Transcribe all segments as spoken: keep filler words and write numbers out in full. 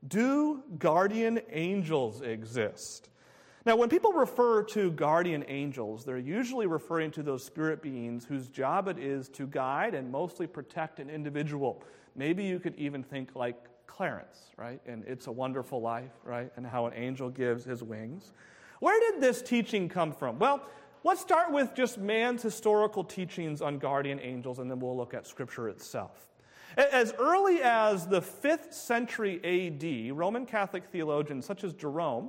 Do guardian angels exist? Now, when people refer to guardian angels, they're usually referring to those spirit beings whose job it is to guide and mostly protect an individual. Maybe you could even think like Clarence, right? And It's a Wonderful Life, right? And how an angel gives his wings. Where did this teaching come from? Well, let's start with just man's historical teachings on guardian angels, and then we'll look at Scripture itself. As early as the fifth century A D, Roman Catholic theologians such as Jerome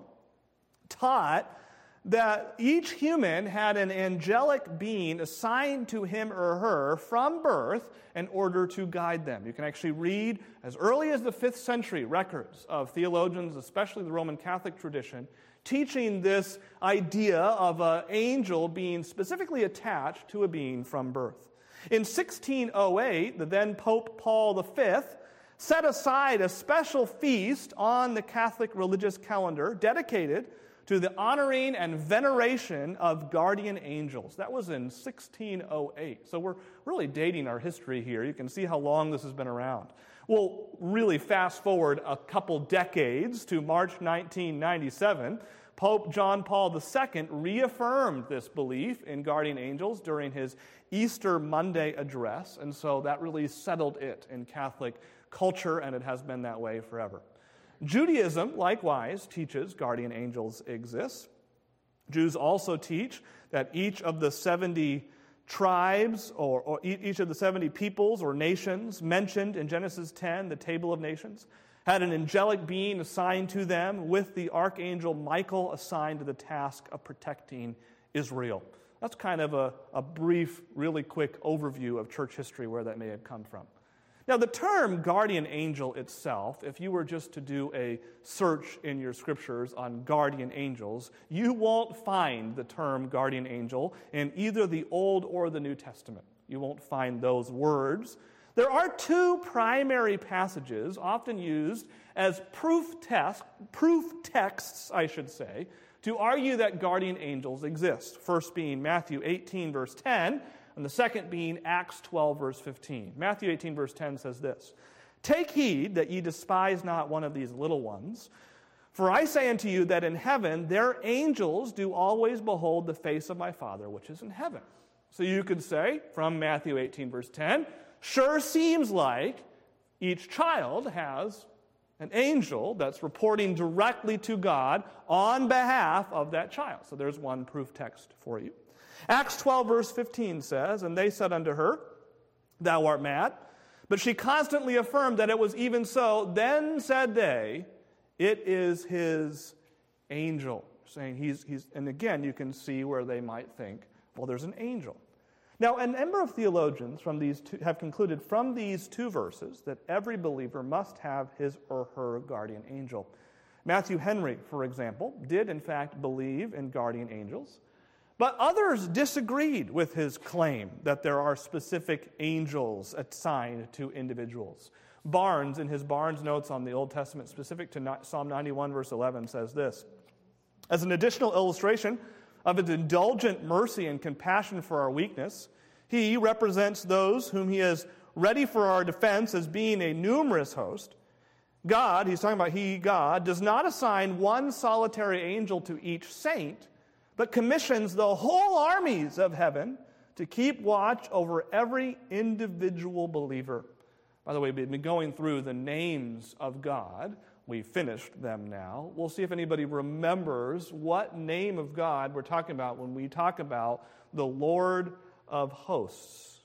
taught that each human had an angelic being assigned to him or her from birth in order to guide them. You can actually read as early as the fifth century records of theologians, especially the Roman Catholic tradition, teaching this idea of an angel being specifically attached to a being from birth. In sixteen oh eight, the then Pope Paul the Fifth set aside a special feast on the Catholic religious calendar dedicated to the honoring and veneration of guardian angels. That was in sixteen oh eight. So we're really dating our history here. You can see how long this has been around. We'll really fast forward a couple decades to March nineteen ninety-seven. Pope John Paul the Second reaffirmed this belief in guardian angels during his Easter Monday address, and so that really settled it in Catholic culture, and it has been that way forever. Judaism, likewise, teaches guardian angels exist. Jews also teach that each of the seventy tribes, or, or each of the seventy peoples or nations mentioned in Genesis ten, the Table of Nations, had an angelic being assigned to them, with the archangel Michael assigned to the task of protecting Israel. That's kind of a, a brief, really quick overview of church history where that may have come from. Now, the term guardian angel itself, if you were just to do a search in your scriptures on guardian angels, you won't find the term guardian angel in either the Old or the New Testament. You won't find those words. There are two primary passages often used as proof test, proof texts, I should say, to argue that guardian angels exist. First being Matthew eighteen, verse ten, and the second being Acts twelve, verse fifteen. Matthew eighteen, verse ten says this: "Take heed that ye despise not one of these little ones, for I say unto you that in heaven their angels do always behold the face of my Father which is in heaven." So you could say, from Matthew eighteen, verse ten, sure seems like each child has an angel that's reporting directly to God on behalf of that child. So there's one proof text for you. Acts twelve, verse fifteen says, "And they said unto her, Thou art mad. But she constantly affirmed that it was even so. Then said they, It is his angel." Saying he's, he's, and again, you can see where they might think, well, there's an angel. Now, a number of theologians from these two have concluded from these two verses that every believer must have his or her guardian angel. Matthew Henry, for example, did in fact believe in guardian angels, but others disagreed with his claim that there are specific angels assigned to individuals. Barnes, in his Barnes notes on the Old Testament specific to Psalm ninety-one, verse eleven, says this: "As an additional illustration of his indulgent mercy and compassion for our weakness, he represents those whom he is ready for our defense as being a numerous host. God," he's talking about he, God, "does not assign one solitary angel to each saint, but commissions the whole armies of heaven to keep watch over every individual believer." By the way, we've been going through the names of God. We finished them now. We'll see if anybody remembers what name of God we're talking about when we talk about the Lord of hosts.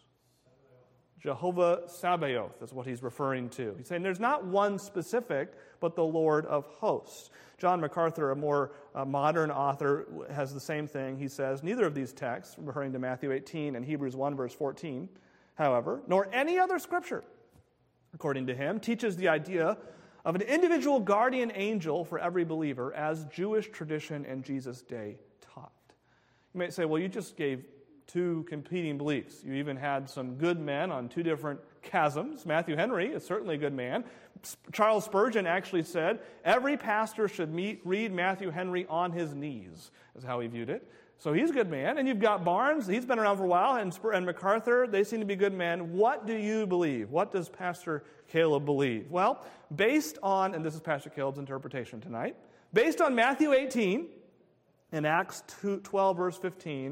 Jehovah Sabaoth is what he's referring to. He's saying there's not one specific, but the Lord of hosts. John MacArthur, a more uh, modern author, has the same thing. He says, "Neither of these texts," referring to Matthew eighteen and Hebrews one, verse fourteen, however, "nor any other scripture," according to him, "teaches the idea of an individual guardian angel for every believer as Jewish tradition in Jesus' day taught." You might say, well, you just gave two competing beliefs. You even had some good men on two different chasms. Matthew Henry is certainly a good man. Charles Spurgeon actually said, every pastor should meet, read Matthew Henry on his knees, is how he viewed it. So he's a good man. And you've got Barnes. He's been around for a while. And, and MacArthur, they seem to be good men. What do you believe? What does Pastor Caleb believe? Well, based on, and this is Pastor Caleb's interpretation tonight, based on Matthew eighteen and Acts twelve, verse fifteen,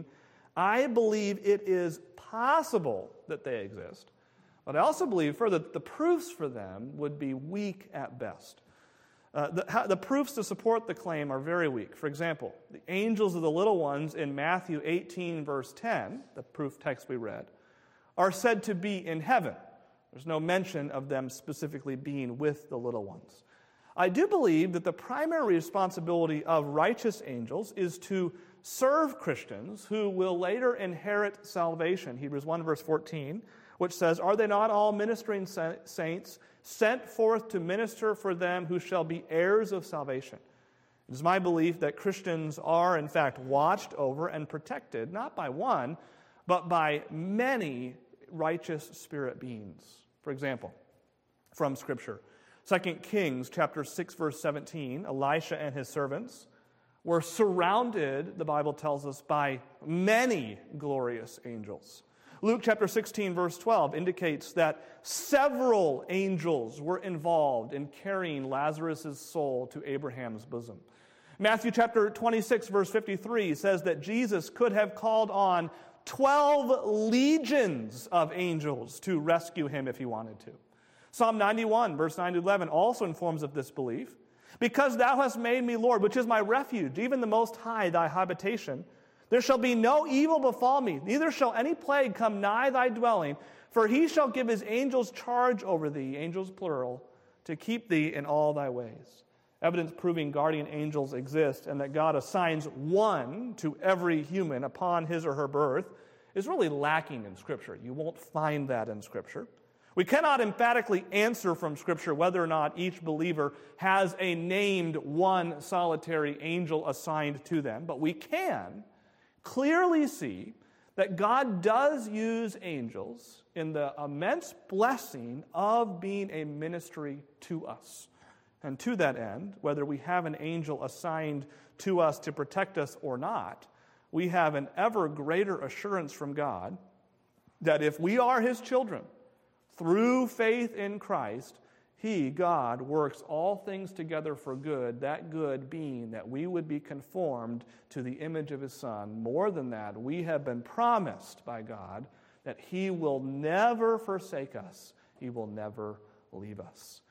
I believe it is possible that they exist. But I also believe further that the proofs for them would be weak at best. Uh, the, how, the proofs to support the claim are very weak. For example, the angels of the little ones in Matthew eighteen, verse ten, the proof text we read, are said to be in heaven. There's no mention of them specifically being with the little ones. I do believe that the primary responsibility of righteous angels is to serve Christians who will later inherit salvation. Hebrews one, verse fourteen, which says, "Are they not all ministering saints sent forth to minister for them who shall be heirs of salvation?" It is my belief that Christians are, in fact, watched over and protected, not by one, but by many righteous spirit beings. For example, from Scripture, Second Kings chapter six, verse seventeen, Elisha and his servants were surrounded, the Bible tells us, by many glorious angels. Luke chapter sixteen, verse twelve indicates that several angels were involved in carrying Lazarus' soul to Abraham's bosom. Matthew chapter twenty-six, verse fifty-three says that Jesus could have called on twelve legions of angels to rescue him if he wanted to. Psalm ninety-one, verse nine to eleven also informs of this belief. "Because thou hast made me Lord, which is my refuge, even the Most High thy habitation, there shall be no evil befall me, neither shall any plague come nigh thy dwelling, for he shall give his angels charge over thee," angels plural, "to keep thee in all thy ways." Evidence proving guardian angels exist and that God assigns one to every human upon his or her birth is really lacking in Scripture. You won't find that in Scripture. We cannot emphatically answer from Scripture whether or not each believer has a named one solitary angel assigned to them, but we can clearly see that God does use angels in the immense blessing of being a ministry to us. And to that end, whether we have an angel assigned to us to protect us or not, we have an ever greater assurance from God that if we are his children, through faith in Christ, he, God, works all things together for good, that good being that we would be conformed to the image of his Son. More than that, we have been promised by God that he will never forsake us. He will never leave us.